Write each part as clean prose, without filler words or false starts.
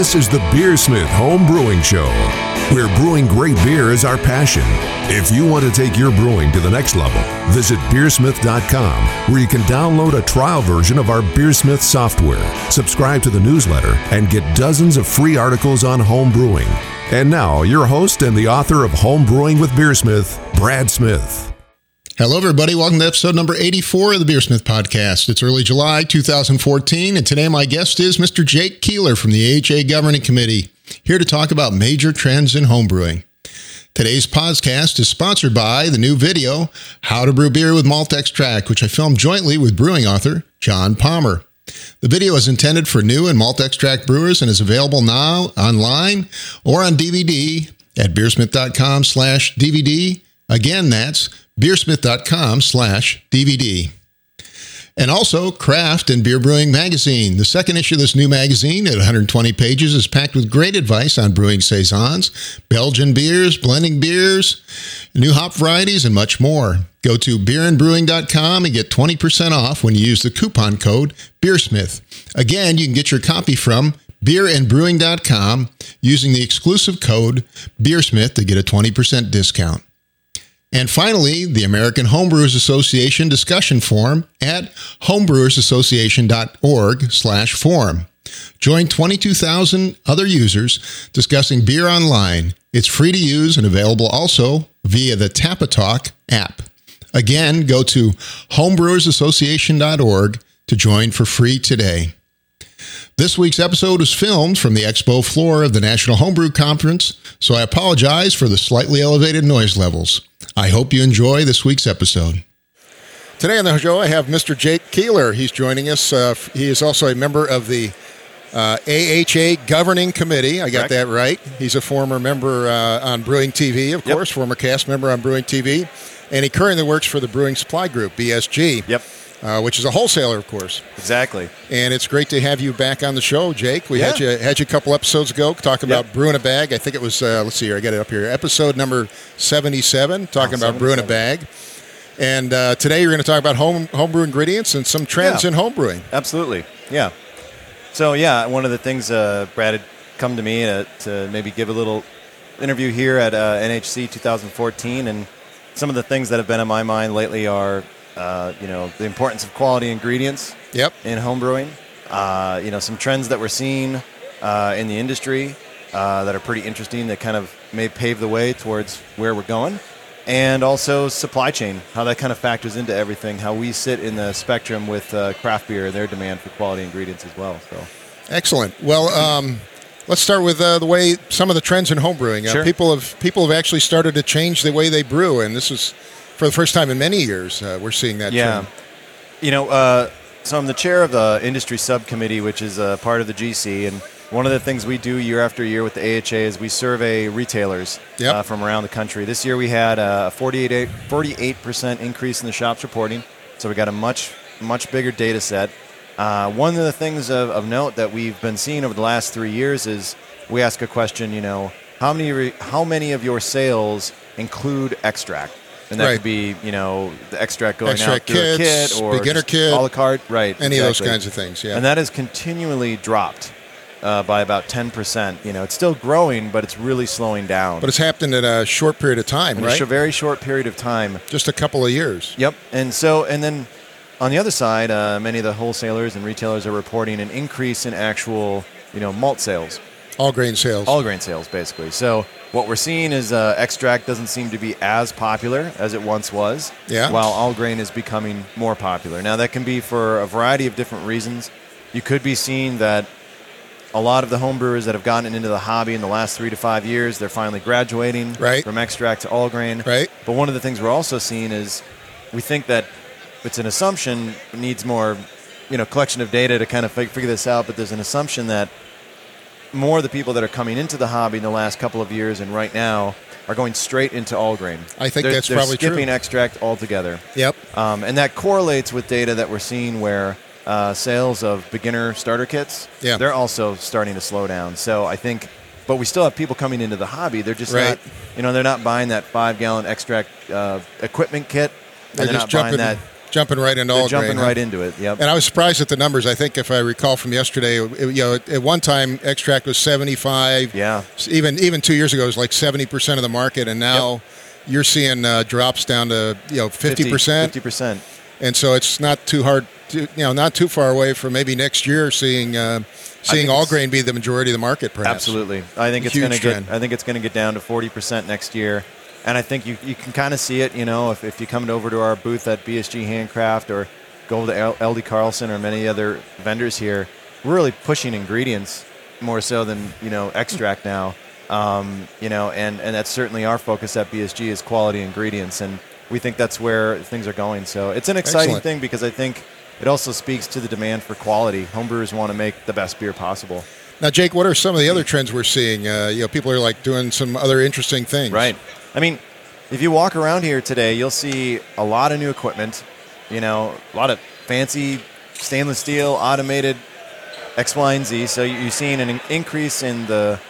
This is the Beersmith Home Brewing Show, where brewing great beer is our passion. If you want to take your brewing to the next level, visit beersmith.com, where you can download a trial version of our Beersmith software, subscribe to the newsletter, and get dozens of free articles on home brewing. And now, your host and the author of Home Brewing with Beersmith, Brad Smith. Hello, everybody. Welcome to episode number 84 of the Beersmith Podcast. It's early July 2014, and today my guest is Mr. Jake Keeler from the AHA Governing Committee, here to talk about major trends in homebrewing. Today's podcast is sponsored by the new video, How to Brew Beer with Malt Extract, which I filmed jointly with brewing author John Palmer. The video is intended for new and malt extract brewers and is available now online or on DVD at beersmith.com/DVD. Again, that's beersmith.com/DVD. And also, Craft and Beer Brewing Magazine. The second issue of this new magazine at 120 pages is packed with great advice on brewing saisons, Belgian beers, blending beers, new hop varieties, and much more. Go to beerandbrewing.com and get 20% off when you use the coupon code BEERSMITH. Again, you can get your copy from beerandbrewing.com using the exclusive code BEERSMITH to get a 20% discount. And finally, the American Homebrewers Association discussion forum at homebrewersassociation.org/forum. Join 22,000 other users discussing beer online. It's free to use and available also via the Tapatalk app. Again, go to homebrewersassociation.org to join for free today. This week's episode was filmed from the expo floor of the National Homebrew Conference, so I apologize for the slightly elevated noise levels. I hope you enjoy this week's episode. Today on the show, I have Mr. Jake Keeler. He's joining us. He is also a member of the AHA Governing Committee. I got that right. He's a former member on Brewing TV, of course, former cast member on Brewing TV. And he currently works for the Brewing Supply Group, BSG. Which is a wholesaler, of course. Exactly. And it's great to have you back on the show, Jake. We had you a couple episodes ago talking about brewing a bag. I think it was, let's see here, I got it up here, episode number 77, talking about brewing a bag. And today you're going to talk about homebrew ingredients and some trends in homebrewing. Absolutely, yeah. So, one of the things Brad had come to me to maybe give a little interview here at NHC 2014, and some of the things that have been on my mind lately are the importance of quality ingredients in homebrewing. Some trends that we're seeing in the industry that are pretty interesting that kind of may pave the way towards where we're going. And also supply chain, how that kind of factors into everything, how we sit in the spectrum with craft beer and their demand for quality ingredients as well. So, excellent. Well, let's start with the way some of the trends in homebrewing. Sure. People have actually started to change the way they brew, and this is for the first time in many years, we're seeing that trend. So I'm the chair of the industry subcommittee, which is part of the GC, and one of the things we do year after year with the AHA is we survey retailers from around the country. This year we had a 48% increase in the shops reporting, so we got a much bigger data set. One of the things of note that we've been seeing over the last 3 years is we ask a question, how many of your sales include extract? And that could be, the extract going out through a kit or beginner kit, a la carte, right? Any of those kinds of things, And that has continually dropped by about 10%. It's still growing, but it's really slowing down. But it's happened in a short period of time, right? In a very short period of time. Just a couple of years. Yep. And then on the other side, many of the wholesalers and retailers are reporting an increase in actual, malt sales. All grain sales, basically. So what we're seeing is extract doesn't seem to be as popular as it once was, while all grain is becoming more popular. Now, that can be for a variety of different reasons. You could be seeing that a lot of the homebrewers that have gotten into the hobby in the last 3 to 5 years, they're finally graduating from extract to all grain. Right. But one of the things we're also seeing is we think that it's an assumption, it needs more collection of data to kind of figure this out, but there's an assumption that more of the people that are coming into the hobby in the last couple of years and right now are going straight into all grain. I think that's probably true. They're skipping extract altogether. Yep. And that correlates with data that we're seeing where sales of beginner starter kits, they're also starting to slow down. So I think, but we still have people coming into the hobby. They're just not, they're not buying that 5-gallon extract equipment kit. And they're not buying that Jumping right into all grain. Jumping right into it, yep. And I was surprised at the numbers. I think if I recall from yesterday, at one time extract was 75. Yeah. Even 2 years ago, it was like 70% of the market, and now you're seeing drops down to 50%. 50%. And so it's not too hard, not too far away from maybe next year seeing all grain be the majority of the market. Perhaps. Absolutely. I think it's going to get down to 40% next year. And I think you can kind of see it, if you come over to our booth at BSG Handcraft or go to LD Carlson or many other vendors here, we're really pushing ingredients more so than, extract now. And that's certainly our focus at BSG is quality ingredients. And we think that's where things are going. So it's an exciting thing because I think it also speaks to the demand for quality. Homebrewers want to make the best beer possible. Now, Jake, what are some of the other trends we're seeing? People are like doing some other interesting things. Right. I mean, if you walk around here today, you'll see a lot of new equipment, a lot of fancy stainless steel, automated X, Y, and Z. So you're seeing an increase in the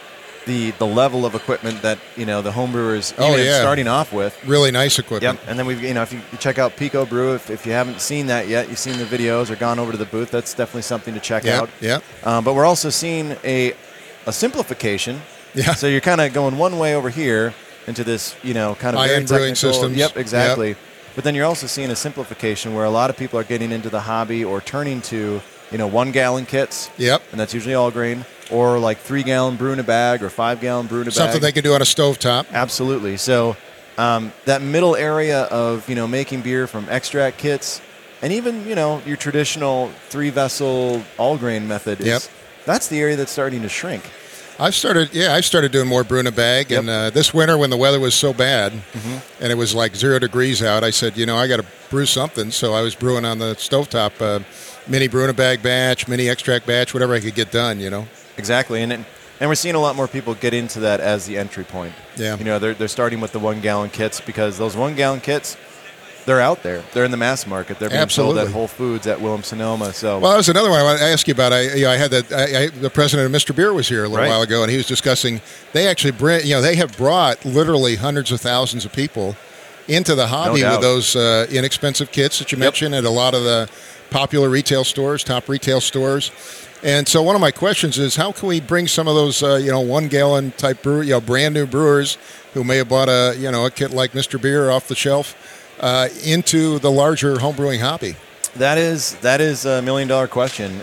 level of equipment that, the homebrewers starting off with. Really nice equipment. Yep. And then we've, if you check out Pico Brew, if you haven't seen that yet, you've seen the videos or gone over to the booth, that's definitely something to check out. Yeah. But we're also seeing a simplification. Yeah. So you're kind of going one way over here into this, kind of high-end brewing systems. Yep, exactly. Yep. But then you're also seeing a simplification where a lot of people are getting into the hobby or turning to, 1-gallon kits. Yep. And that's usually all grain. Or like 3-gallon brew in a bag or 5-gallon brew in a bag. Something they can do on a stovetop. Absolutely. So that middle area of, making beer from extract kits and even, your traditional 3-vessel all-grain method, that's the area that's starting to shrink. I started doing more brew in a bag, and this winter when the weather was so bad, and it was like 0 degrees out, I said, I got to brew something. So I was brewing on the stovetop, mini brew in a bag batch, mini extract batch, whatever I could get done. Exactly, and we're seeing a lot more people get into that as the entry point. Yeah, they're starting with the 1-gallon kits because those 1-gallon kits, they're out there. They're in the mass market. They're being sold at Whole Foods, at Williams-Sonoma. So, well, that was another one I wanted to ask you about. I had the president of Mr. Beer was here a little while ago, and he was discussing. They actually they have brought literally hundreds of thousands of people into the hobby with those inexpensive kits that you mentioned at a lot of the popular retail stores, top retail stores. And so one of my questions is, how can we bring some of those 1-gallon type brand new brewers who may have bought a kit like Mr. Beer off the shelf into the larger homebrewing hobby? That is $1 million question.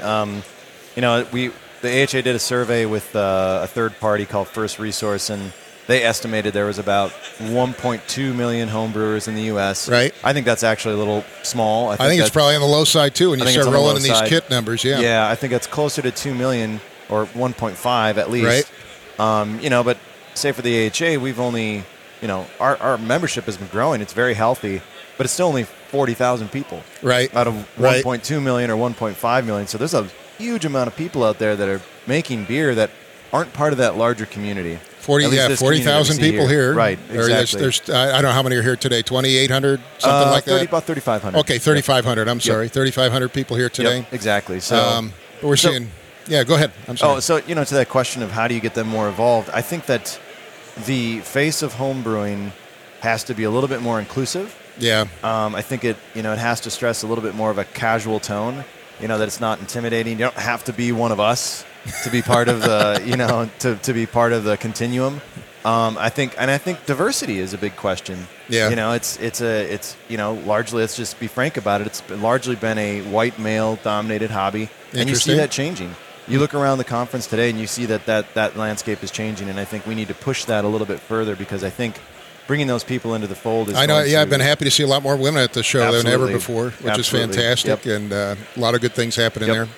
The AHA did a survey with a third party called First Resource, and they estimated there was about 1.2 million homebrewers in the U.S. Right. I think that's actually a little small. I think it's probably on the low side too when you start rolling in these kit numbers. Yeah. Yeah, I think it's closer to 2 million or 1.5 at least. Right. But say for the AHA, we've only. Our membership has been growing. It's very healthy, but it's still only 40,000 people. Right. Out of 1.2 million or 1.5 million. So there's a huge amount of people out there that are making beer that aren't part of that larger community. 40,000 people here. Right, exactly. There's I don't know how many are here today, 2,800, something like that? About 3,500. Okay, 3,500. I'm sorry, 3,500 people here today. Yep, exactly. So but we're seeing, go ahead. I'm sorry. To that question of how do you get them more involved, I think that the face of home brewing has to be a little bit more inclusive. Yeah. I think it has to stress a little bit more of a casual tone, that it's not intimidating. You don't have to be one of us to be part of the, to be part of the continuum. I think diversity is a big question. Yeah. It's largely, let's just be frank about it. It's largely been a white male dominated hobby, and you see that changing. You look around the conference today and you see that landscape is changing, and I think we need to push that a little bit further because I think bringing those people into the fold is. I know. I've been happy to see a lot more women at the show than ever before, which is fantastic, and a lot of good things happening there.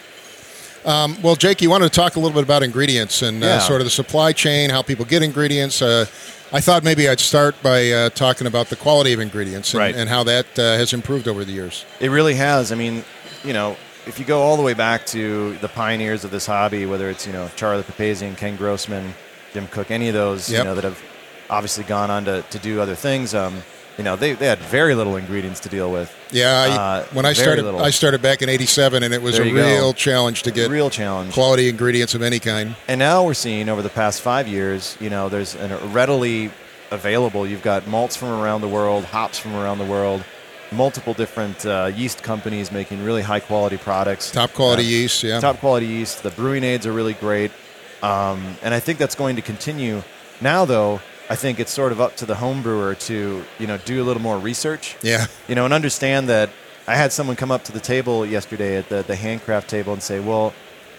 Well, Jake, you wanted to talk a little bit about ingredients and sort of the supply chain, how people get ingredients. I thought maybe I'd start by talking about the quality of ingredients and how that has improved over the years. It really has. I mean, if you go all the way back to the pioneers of this hobby, whether it's Charlie Papazian, Ken Grossman, Jim Cook, any of those that have obviously gone on to do other things, they had very little ingredients to deal with. Yeah, when I started back in '87, and it was a real challenge to get quality ingredients of any kind. And now we're seeing over the past 5 years, there's a readily available. You've got malts from around the world, hops from around the world. multiple different yeast companies making really high quality products. Top quality yeast, yeah. Top quality yeast. The brewing aids are really great. And I think that's going to continue. Now, though, I think it's sort of up to the home brewer to, do a little more research. Yeah. And understand that I had someone come up to the table yesterday at the handcraft table and say, well,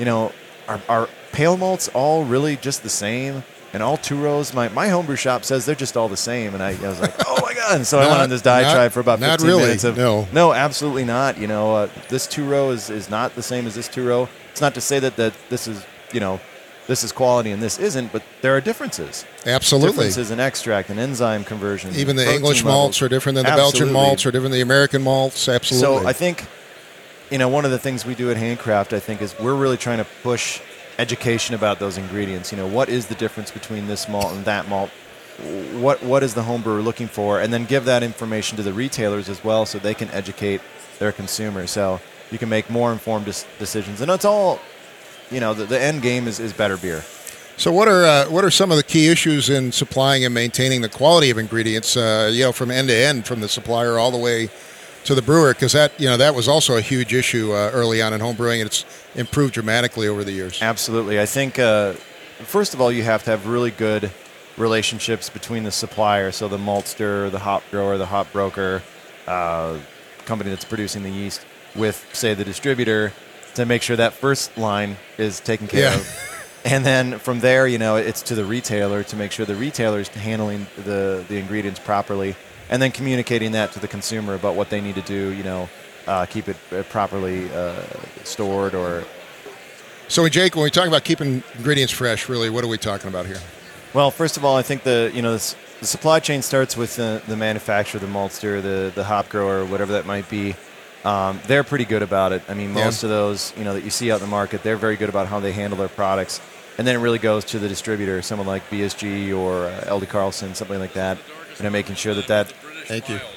are pale malts all really just the same? And all two rows, my homebrew shop says they're just all the same. And I was like, oh my God. And so I went on this diatribe for about 15 minutes. No, absolutely not. This two row is not the same as this two row. It's not to say that this is, this is quality and this isn't, but there are differences. Absolutely. Differences in extract and enzyme conversion. Even the English malts are different than the Belgian malts, are different than the American malts. Absolutely. So I think, one of the things we do at Handcraft, I think, is we're really trying to push education about those ingredients. What is the difference between this malt and that malt? What is the home brewer looking for? And then give that information to the retailers as well so they can educate their consumers. So you can make more informed decisions. And it's all, the end game is better beer. So what are some of the key issues in supplying and maintaining the quality of ingredients, from end to end, from the supplier all the way to the brewer? Because that was also a huge issue early on in home brewing, and it's improved dramatically over the years. Absolutely. I think, first of all, you have to have really good relationships between the supplier, so the maltster, the hop grower, the hop broker, company that's producing the yeast, with, say, the distributor, to make sure that first line is taken care of. And then from there, it's to the retailer to make sure the retailer is handling the ingredients properly, and then communicating that to the consumer about what they need to do, keep it properly stored. Or. So, Jake, when we talk about keeping ingredients fresh, really, what are we talking about here? Well, first of all, I think the supply chain starts with the manufacturer, the maltster, the hop grower, whatever that might be. They're pretty good about it. I mean, most of those, that you see out in the market, they're very good about how they handle their products. And then it really goes to the distributor, someone like BSG or LD Carlson, something like that, making sure that... Thank you.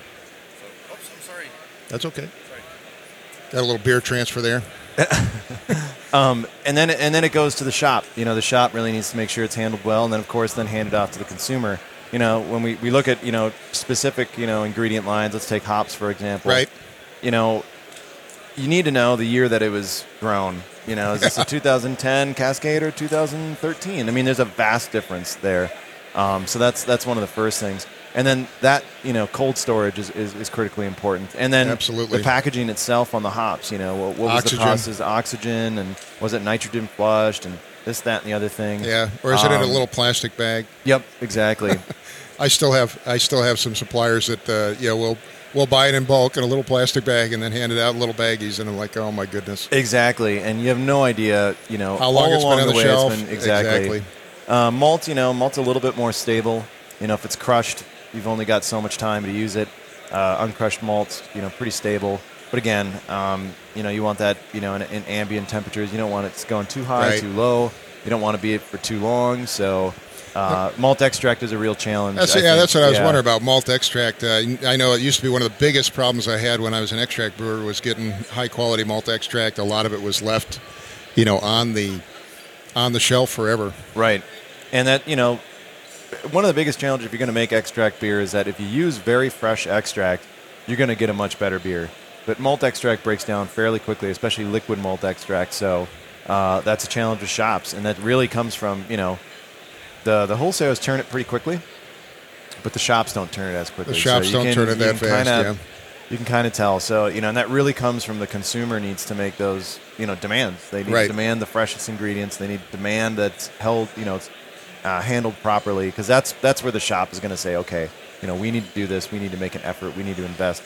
That's okay. Got a little beer transfer there. And then it goes to the shop. The shop really needs to make sure it's handled well, and then, of course, hand it off to the consumer. When we look at, specific, ingredient lines, let's take hops, for example. Right. You need to know the year that it was grown. Is this a 2010 Cascade or 2013? I mean, there's a vast difference there. So that's one of the first things. And then that, cold storage is critically important. And then Absolutely. The packaging itself on the hops, what was the process? Oxygen, and was it nitrogen flushed, and this, that, and the other thing. Yeah, or is it in a little plastic bag? Yep, exactly. I still have some suppliers that, we'll buy it in bulk in a little plastic bag and then hand it out in little baggies, and I'm like, oh my goodness. Exactly, and you have no idea, how long it's been on the shelf. Exactly. Malt's a little bit more stable. If it's crushed, you've only got so much time to use it. Uncrushed malt's, pretty stable. But again, you want that, in ambient temperatures. You don't want it going too high, too low. You don't want to be it for too long. So malt extract is a real challenge. That's what I was wondering about malt extract. I know it used to be one of the biggest problems I had when I was an extract brewer was getting high quality malt extract. A lot of it was left, on the shelf forever. Right, and that one of the biggest challenges if you're going to make extract beer is that if you use very fresh extract, you're going to get a much better beer. But malt extract breaks down fairly quickly, especially liquid malt extract. So that's a challenge with shops, and that really comes from the wholesalers turn it pretty quickly, but the shops don't turn it as quickly. The shops don't turn it that fast. You can kind of tell. So and that really comes from the consumer needs to make those demands. They need to demand the freshest ingredients. They need to demand that's held it's handled properly, because that's where the shop is going to say, okay, we need to do this. We need to make an effort. We need to invest.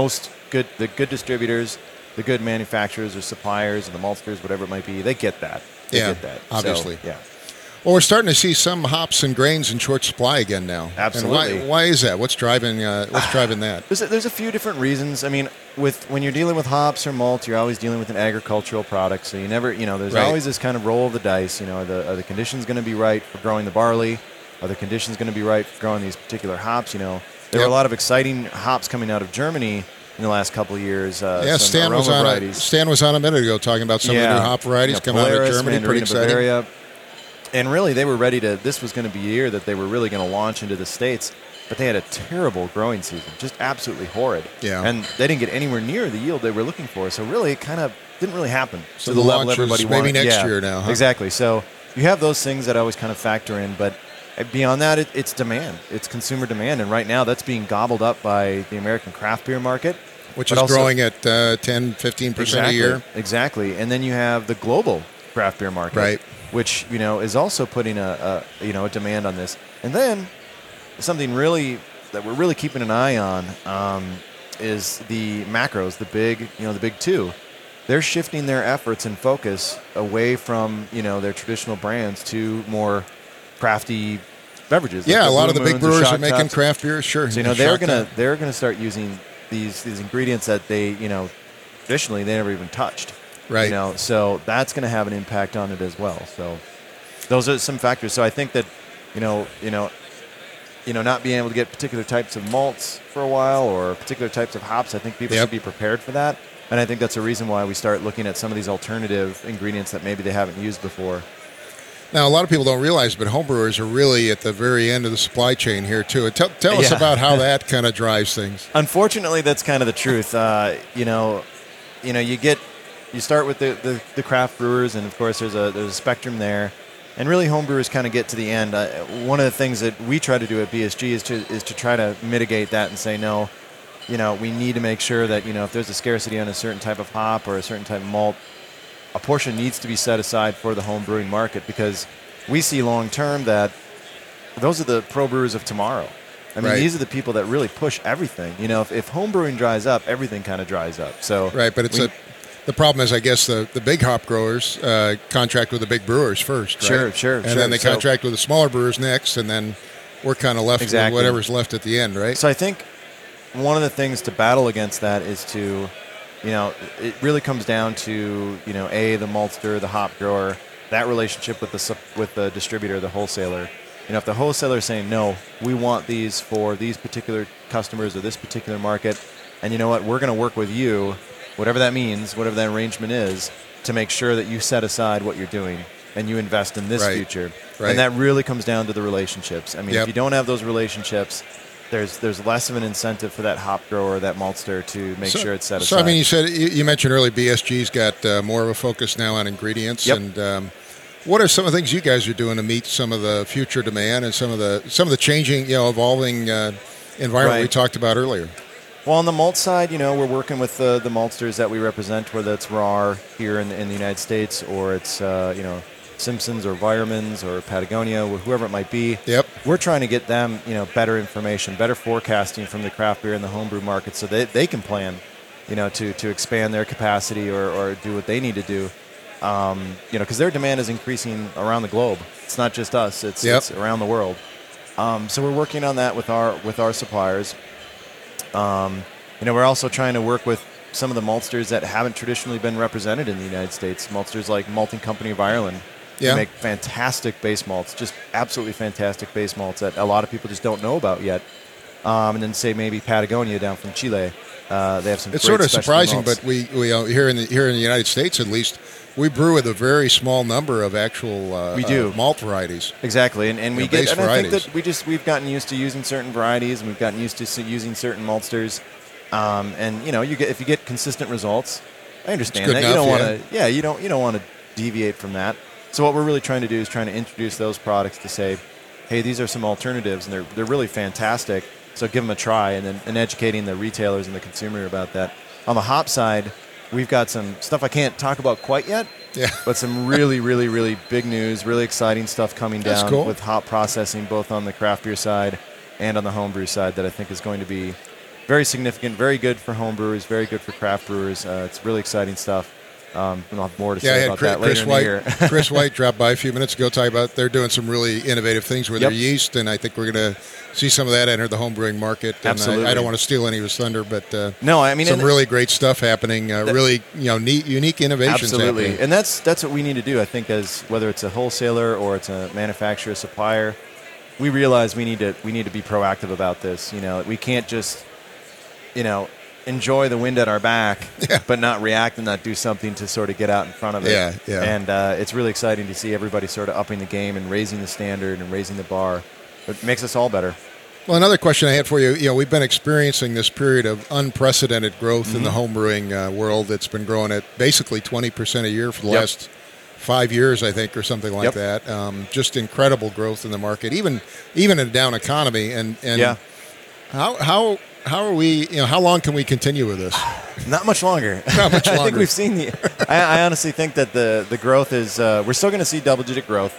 The good distributors, the good manufacturers or suppliers, and the maltsters, whatever it might be, they get that. They get that. Obviously. So, yeah. Well, we're starting to see some hops and grains in short supply again now. Absolutely. And why is that? What's driving that? There's a few different reasons. I mean, when you're dealing with hops or malt, you're always dealing with an agricultural product. So you never, there's always this kind of roll of the dice. Are the conditions going to be right for growing the barley? Are the conditions going to be right for growing these particular hops? There were a lot of exciting hops coming out of Germany in the last couple of years. Stan was on a minute ago talking about some of the new hop varieties coming out of Germany. Mandarina, pretty exciting. Bavaria. And really, they were ready to. This was going to be a year that they were really going to launch into the States. but they had a terrible growing season, just absolutely horrid. Yeah. And they didn't get anywhere near the yield they were looking for. So really, it kind of didn't really happen So to the the level launch is everybody maybe wanted. next year now, huh? Exactly. So you have those things that always kind of factor in, but beyond that, it's demand. It's consumer demand, and right now that's being gobbled up by the American craft beer market. Which but is also- growing at 10, 15% a year. Exactly. And then you have the global craft beer market, Right. which is also putting a demand on this. And then something really that we're really keeping an eye on is the macros, the big two. They're shifting their efforts and focus away from their traditional brands to more crafty beverages. Yeah, like a lot of the Blue big Moons or brewers Shock are making Tops. craft beer, sure. So Yeah, they're Shock gonna Top. they're gonna start using these ingredients that they traditionally they never even touched. Right. So that's gonna have an impact on it as well. So those are some factors. So I think that not being able to get particular types of malts for a while or particular types of hops, I think people Yep. should be prepared for that. And I think that's a reason why we start looking at some of these alternative ingredients that maybe they haven't used before. Now, a lot of people don't realize, but homebrewers are really at the very end of the supply chain here, too. Tell us Yeah. about how that kind of drives things. Unfortunately, that's kind of the truth. You start with the craft brewers, and of course, there's a spectrum there, and really, homebrewers kind of get to the end. One of the things that we try to do at BSG is to try to mitigate that and say no. We need to make sure that if there's a scarcity on a certain type of hop or a certain type of malt, a portion needs to be set aside for the home brewing market, because we see long term that those are the pro brewers of tomorrow. I mean, Right. these are the people that really push everything. If home brewing dries up, everything kind of dries up. So Right, but the problem is, I guess, the big hop growers contract with the big brewers first, right? Sure. And then they So- contract with the smaller brewers next, and then we're kind of left Exactly. with whatever's left at the end, right? So I think one of the things to battle against that is to, it really comes down to, the maltster, the hop grower, that relationship with the distributor, the wholesaler. If the wholesaler is saying, no, we want these for these particular customers or this particular market, and you know what, we're going to work with you, whatever that means, whatever that arrangement is, to make sure that you set aside what you're doing and you invest in this Right. future. Right. And that really comes down to the relationships. I mean, Yep. if you don't have those relationships, there's less of an incentive for that hop grower, that maltster, to make sure it's set aside. So, I mean, you mentioned earlier BSG's got more of a focus now on ingredients. Yep. And what are some of the things you guys are doing to meet some of the future demand and some of the changing, evolving environment Right. we talked about earlier? Well, on the malt side, we're working with the maltsters that we represent, whether it's RAR here in the United States, or it's Simpsons or Weirmans or Patagonia, or whoever it might be. Yep. We're trying to get them, better information, better forecasting from the craft beer and the homebrew market, so that they can plan, to expand their capacity or do what they need to do. Because their demand is increasing around the globe. It's not just us; it's around the world. So we're working on that with our suppliers. We're also trying to work with some of the maltsters that haven't traditionally been represented in the United States. Maltsters like Malting Company of Ireland. Yeah. They make fantastic base malts, just absolutely fantastic base malts that a lot of people just don't know about yet. And then say maybe Patagonia down from Chile. They have some. It's great sort of specialty surprising, malts. but we here in the United States at least, we brew with a very small number of actual We do. malt varieties. Exactly, and we Yeah, get, base and I think varieties. that we've gotten used to using certain varieties, and we've gotten used to using certain maltsters, and if you get consistent results, I understand good that enough, you don't want to, you don't want to deviate from that. So what we're really trying to do is trying to introduce those products to say, hey, these are some alternatives, and they're really fantastic. So give them a try, and educating the retailers and the consumer about that. On the hop side, we've got some stuff I can't talk about quite yet. Yeah. But some really, really, really big news, really exciting stuff coming That's down cool. with hop processing, both on the craft beer side and on the homebrew side, that I think is going to be very significant, very good for homebrewers, very good for craft brewers. It's really exciting stuff. We'll have more to Yeah, I say had about Chris, that later in the year. Chris White dropped by a few minutes ago talking about they're doing some really innovative things with their Yep. yeast, and I think we're going to see some of that enter the homebrewing market. And Absolutely. I don't want to steal any of his thunder, but No, I mean, some and- really great stuff happening. Really, neat, unique innovations Absolutely, happening. and that's what we need to do. I think, as whether it's a wholesaler or it's a manufacturer, supplier, we realize we need to be proactive about this. We can't just, enjoy the wind at our back, Yeah. but not react and not do something to sort of get out in front of it. Yeah. And it's really exciting to see everybody sort of upping the game and raising the standard and raising the bar. It makes us all better. Well, another question I had for you, we've been experiencing this period of unprecedented growth in the home brewing world. It's been growing at basically 20% a year for the last 5 years, I think, or something like that. Just incredible growth in the market, even in a down economy. And how are we, how long can we continue with this? Not much longer. Not much longer. I think we've seen I honestly think that the growth is, we're still going to see double-digit growth,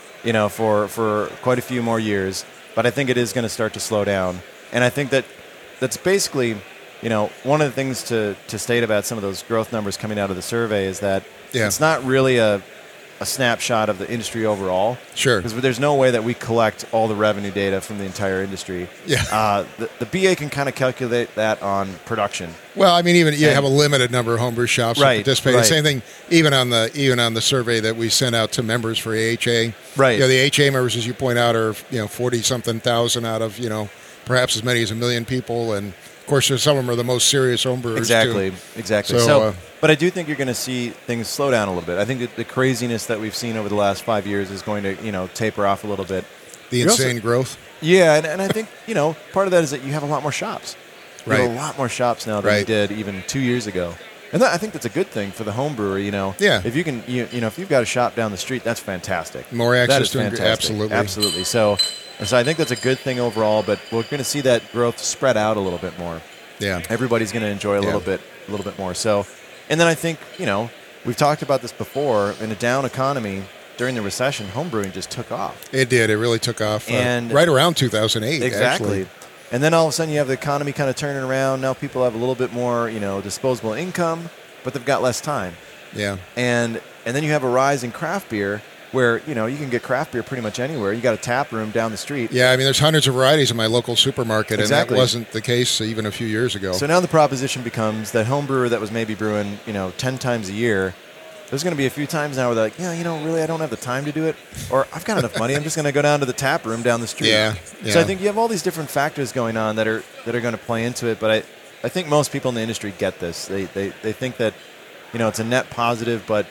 for quite a few more years. But I think it is going to start to slow down. And I think that's basically, one of the things to state about some of those growth numbers coming out of the survey is that it's not really a snapshot of the industry overall. Sure. Because there's no way that we collect all the revenue data from the entire industry. Yeah. The BA can kind of calculate that on production. Well, I mean, even you have a limited number of homebrew shops that participate. Right. Same thing, even on the survey that we sent out to members for AHA. Right. The AHA members, as you point out, are 40-something thousand out of perhaps as many as 1 million people, and of course, some of them are the most serious homebrewers. Exactly. So, but I do think you're going to see things slow down a little bit. I think that the craziness that we've seen over the last 5 years is going to taper off a little bit. The insane growth. Yeah, and I think part of that is that you have a lot more shops. You have a lot more shops now than you did even 2 years ago. And I think that's a good thing for the home brewer, Yeah. If you can, if you've got a shop down the street, that's fantastic. More access that is to fantastic. Absolutely. So I think that's a good thing overall, but we're going to see that growth spread out a little bit more. Yeah. Everybody's going to enjoy a little bit more. So, and then I think, we've talked about this before, in a down economy, during the recession, home brewing just took off. It did. It really took off. And right around 2008, exactly. actually. And then all of a sudden you have the economy kind of turning around. Now people have a little bit more, disposable income, but they've got less time. Yeah. And then you have a rise in craft beer where, you can get craft beer pretty much anywhere. You got a tap room down the street. Yeah, I mean, there's hundreds of varieties in my local supermarket, Exactly. and that wasn't the case even a few years ago. So now the proposition becomes that home brewer that was maybe brewing, 10 times a year, there's going to be a few times now where they're like, really, I don't have the time to do it. Or I've got enough money. I'm just going to go down to the tap room down the street. Yeah. So I think you have all these different factors going on that are going to play into it. But I think most people in the industry get this. They think that, it's a net positive. But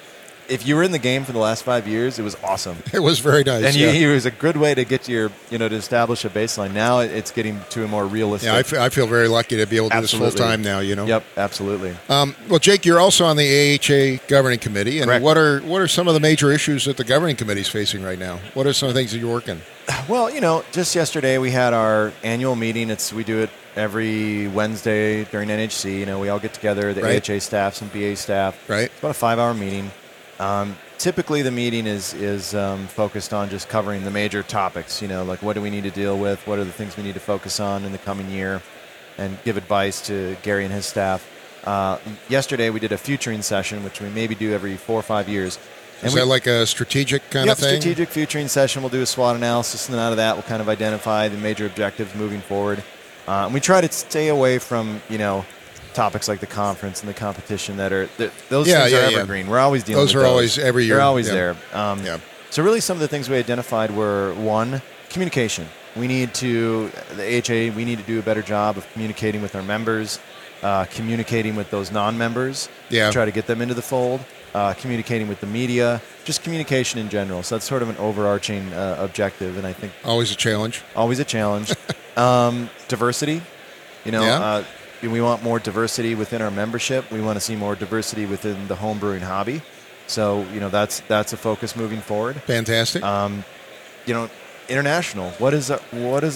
if you were in the game for the last 5 years, it was awesome. It was very nice. And it was a good way to get your, to establish a baseline. Now it's getting to a more realistic. Yeah, I feel very lucky to be able to do this full time now. Yep, absolutely. Well, Jake, you're also on the AHA governing committee, and Correct. what are some of the major issues that the governing committee is facing right now? What are some of the things that you're working? Well, just yesterday we had our annual meeting. We do it every Wednesday during NHC. We all get together, the AHA staff, some BA staff. Right. It's about a 5-hour meeting. Typically, the meeting is focused on just covering the major topics. Like what do we need to deal with? What are the things we need to focus on in the coming year, and give advice to Gary and his staff. Yesterday, we did a futuring session, which we maybe do every 4 or 5 years. Is that like a strategic kind of thing? Strategic futuring session. We'll do a SWOT analysis, and then out of that, we'll kind of identify the major objectives moving forward. And we try to stay away from topics like the conference and the competition those things are evergreen. We're always dealing with those. Those are always every year. They're always there. So really some of the things we identified were, one, communication. We need to do a better job of communicating with our members, communicating with those non-members, try to get them into the fold, communicating with the media, just communication in general. So that's sort of an overarching objective, and I think... Always a challenge. Always a challenge. Diversity. We want more diversity within our membership. We want to see more diversity within the home brewing hobby. So, that's a focus moving forward. Fantastic. International. What is the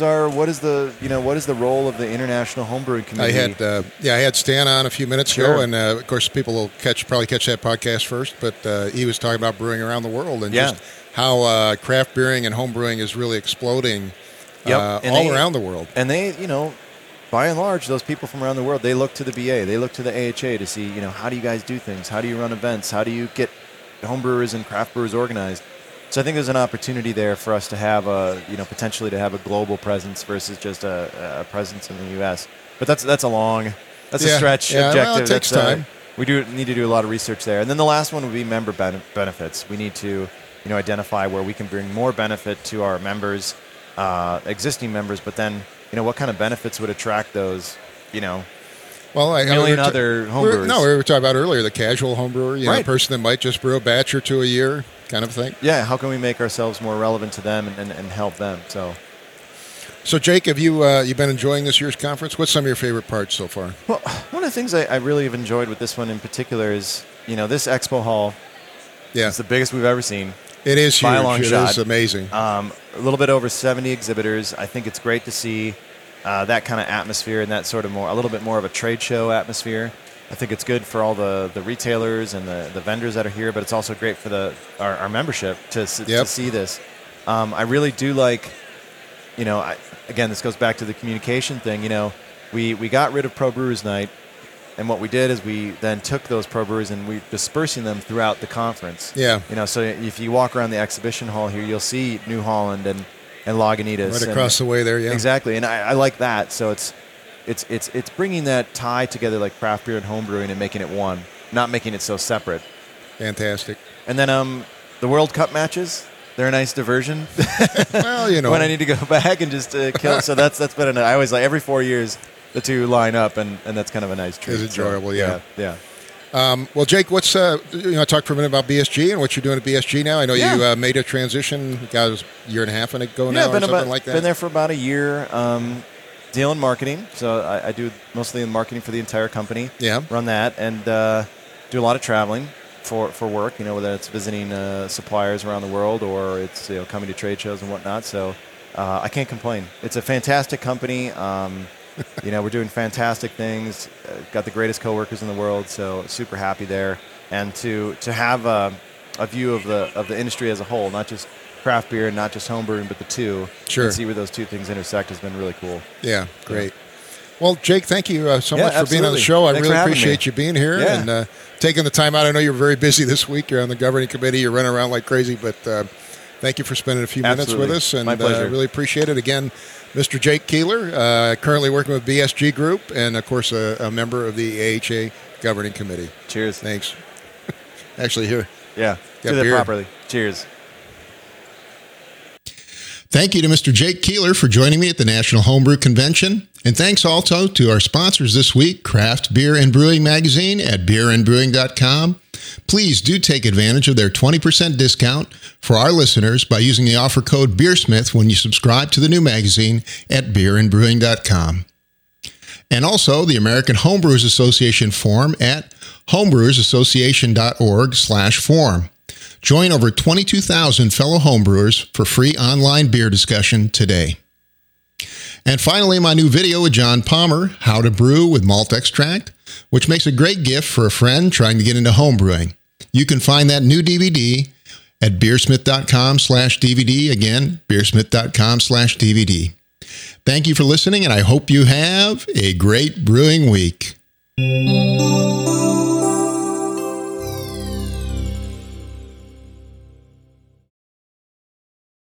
role of the international homebrewing community? I had Stan on a few minutes ago, and of course people will probably catch that podcast first. But he was talking about brewing around the world and just how craft brewing and homebrewing is really exploding around the world. And they, by and large, those people from around the world, they look to the BA, they look to the AHA to see, how do you guys do things? How do you run events? How do you get homebrewers and craft brewers organized? So I think there's an opportunity there for us to have potentially to have a global presence versus just a presence in the U.S. But that's a stretch objective. Well, it takes time. We do need to do a lot of research there. And then the last one would be member benefits. We need to, identify where we can bring more benefit to our members, existing members, but then, what kind of benefits would attract those, Well, other homebrewers. We were talking about earlier the casual homebrewer, right. A person that might just brew a batch or two a year, kind of thing. Yeah, how can we make ourselves more relevant to them and help them? So, Jake, have you been enjoying this year's conference? What's some of your favorite parts so far? Well, one of the things I really have enjoyed with this one in particular is, this expo hall is the biggest we've ever seen. It is by huge. A long it shot. is amazing. A little bit over 70 exhibitors. I think it's great to see that kind of atmosphere and that sort of a little bit more of a trade show atmosphere. I think it's good for all the retailers and the vendors that are here, but it's also great for our membership to see this. I really do like, again, this goes back to the communication thing. We got rid of Pro Brewers Night, and what we did is we then took those Pro Brewers and we're dispersing them throughout the conference. Yeah. So if you walk around the exhibition hall here, you'll see New Holland and Lagunitas. Right across the way there, yeah. Exactly, and I like that. So it's bringing that tie together like craft beer and home brewing and making it one, not making it so separate. Fantastic. And then the World Cup matches, they're a nice diversion. Well, when I need to go back and just kill. So that's been I always like every 4 years the two line up, and that's kind of a nice treat. It's enjoyable, so, yeah. Well, Jake, what's talk for a minute about BSG and what you're doing at BSG now? I know you made a transition. Got a year and a half ago now, or something like that. Been there for about a year. Deal in marketing, so I do mostly in marketing for the entire company. Yeah, run that and do a lot of traveling for work. Whether it's visiting suppliers around the world or it's coming to trade shows and whatnot. So I can't complain. It's a fantastic company. We're doing fantastic things. Got the greatest coworkers in the world, so super happy there. And to have a view of the industry as a whole, not just craft beer and not just home brewing, but the two. Sure. And see where those two things intersect has been really cool. Yeah, great. Well, Jake, thank you so much for being on the show. Thanks I really appreciate you being here and taking the time out. I know you're very busy this week. You're on the governing committee. You're running around like crazy, but thank you for spending a few minutes with us. And my pleasure. Really appreciate it. Again, Mr. Jake Keeler, currently working with BSG Group and, of course, a member of the AHA governing committee. Cheers. Thanks. Actually, here. Yeah, do that properly. Cheers. Thank you to Mr. Jake Keeler for joining me at the National Homebrew Convention. And thanks also to our sponsors this week, Craft Beer and Brewing Magazine at beerandbrewing.com. Please do take advantage of their 20% discount for our listeners by using the offer code BeerSmith when you subscribe to the new magazine at beerandbrewing.com. And also the American Homebrewers Association forum at homebrewersassociation.org/forum. Join over 22,000 fellow homebrewers for free online beer discussion today. And finally, my new video with John Palmer, How to Brew with Malt Extract, which makes a great gift for a friend trying to get into homebrewing. You can find that new DVD at beersmith.com/DVD. Again, beersmith.com/DVD. Thank you for listening, and I hope you have a great brewing week.